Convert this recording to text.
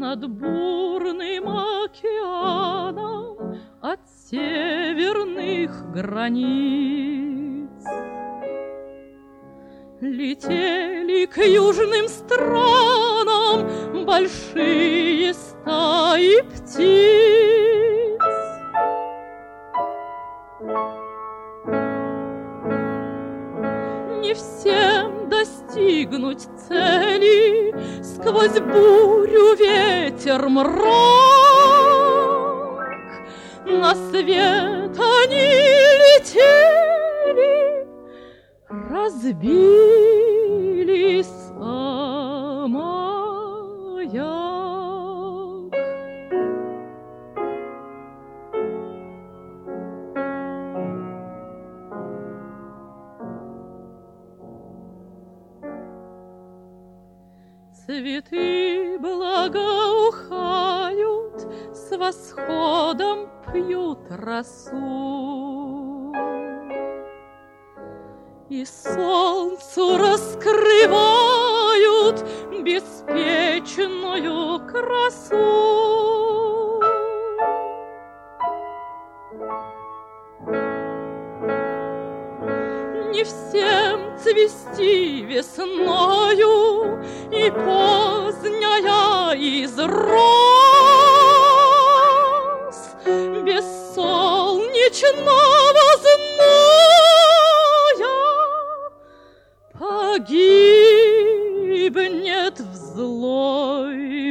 над бурным океаном от северных границ. Летели к южным странам большие стаи птиц. Не всем достигнуть цели, сквозь бурю, ветер, мрак. На свет они летели, разбились о маяк. Цветы благоухают, с восходом пьют росу. И солнцу раскрывают беспечную красу. Не всем цвести весною, и поздняя из роз без солнечного зноя погибнет в злой